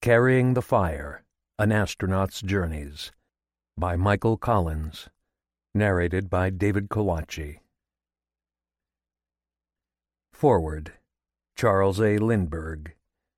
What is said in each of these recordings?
Carrying the Fire, An Astronaut's Journeys, by Michael Collins, narrated by David Kawacki. Foreword, Charles A. Lindbergh.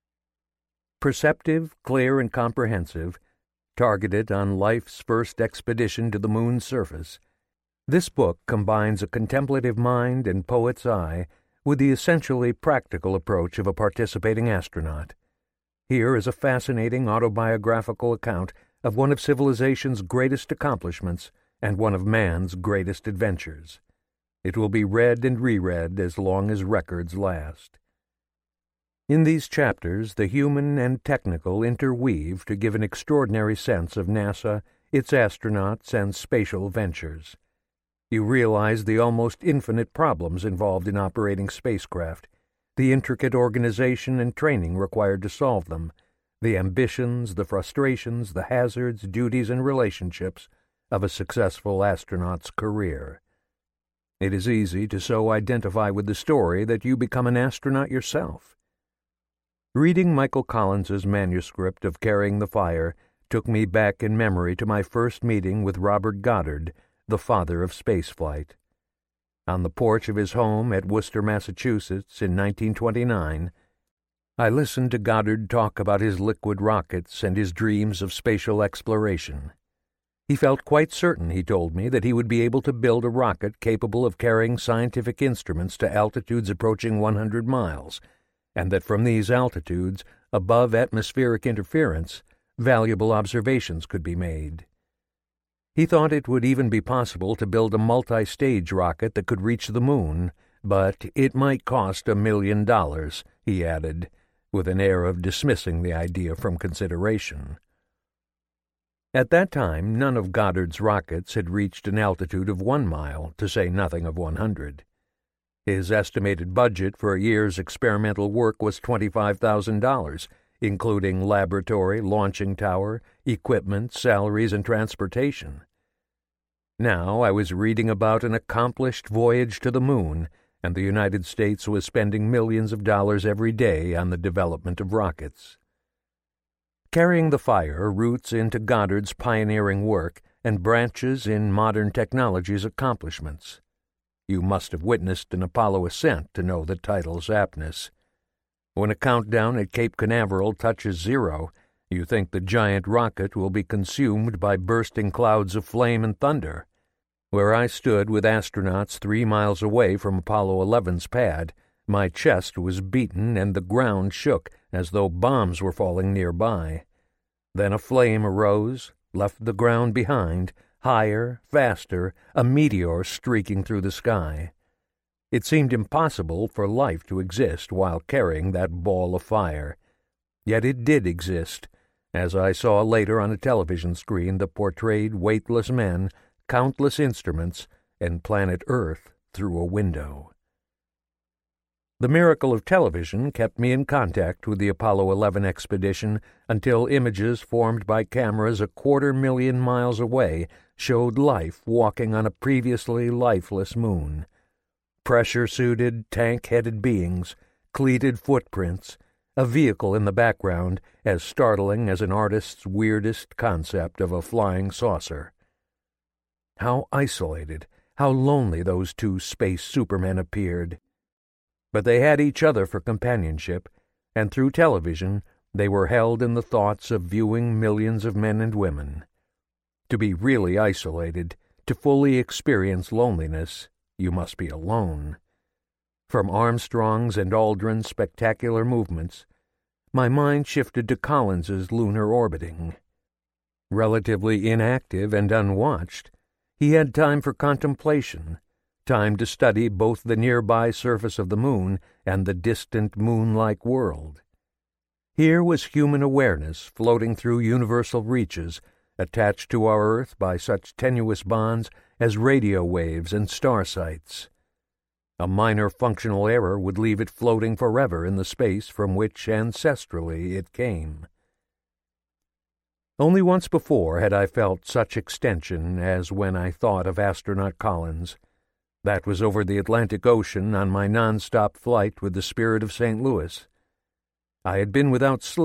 Perceptive, clear, and comprehensive, targeted on life's first expedition to the moon's surface, this book combines a contemplative mind and poet's eye with the essentially practical approach of a participating astronaut. Here is a fascinating autobiographical account of one of civilization's greatest accomplishments and one of man's greatest adventures. It will be read and reread as long as records last. In these chapters, the human and technical interweave to give an extraordinary sense of NASA, its astronauts, and spatial ventures. You realize the almost infinite problems involved in operating spacecraft, the intricate organization and training required to solve them, the ambitions, the frustrations, the hazards, duties, and relationships of a successful astronaut's career. It is easy to so identify with the story that you become an astronaut yourself. Reading Michael Collins's manuscript of Carrying the Fire took me back in memory to my first meeting with Robert Goddard, the father of spaceflight. On the porch of his home at Worcester, Massachusetts, in 1929, I listened to Goddard talk about his liquid rockets and his dreams of spatial exploration. He felt quite certain, he told me, that he would be able to build a rocket capable of carrying scientific instruments to altitudes approaching 100 miles, and that from these altitudes, above atmospheric interference, valuable observations could be made. He thought it would even be possible to build a multi-stage rocket that could reach the moon, but it might cost $1 million, he added, with an air of dismissing the idea from consideration. At that time, none of Goddard's rockets had reached an altitude of 1 mile, to say nothing of 100. His estimated budget for a year's experimental work was $25,000, including laboratory, launching tower, equipment, salaries, and transportation. Now I was reading about an accomplished voyage to the moon, and the United States was spending millions of dollars every day on the development of rockets. Carrying the Fire roots into Goddard's pioneering work and branches in modern technology's accomplishments. You must have witnessed an Apollo ascent to know the title's aptness. When a countdown at Cape Canaveral touches 0, you think the giant rocket will be consumed by bursting clouds of flame and thunder. Where I stood with astronauts 3 miles away from Apollo 11's pad, my chest was beaten and the ground shook as though bombs were falling nearby. Then a flame arose, left the ground behind, higher, faster, a meteor streaking through the sky. It seemed impossible for life to exist while carrying that ball of fire. Yet it did exist, as I saw later on a television screen that portrayed weightless men, countless instruments, and planet Earth through a window. The miracle of television kept me in contact with the Apollo 11 expedition until images formed by cameras 250,000 miles away showed life walking on a previously lifeless moon. Pressure-suited, tank-headed beings, cleated footprints, a vehicle in the background as startling as an artist's weirdest concept of a flying saucer. How isolated, how lonely those two space supermen appeared. But they had each other for companionship, and through television they were held in the thoughts of viewing millions of men and women. To be really isolated, to fully experience loneliness, you must be alone. From Armstrong's and Aldrin's spectacular movements, my mind shifted to Collins's lunar orbiting. Relatively inactive and unwatched, he had time for contemplation, time to study both the nearby surface of the moon and the distant moon-like world. Here was human awareness floating through universal reaches, attached to our Earth by such tenuous bonds as radio waves and star sites. A minor functional error would leave it floating forever in the space from which ancestrally it came. Only once before had I felt such extension as when I thought of astronaut Collins. That was over the Atlantic Ocean on my non-stop flight with the Spirit of St. Louis. I had been without sleep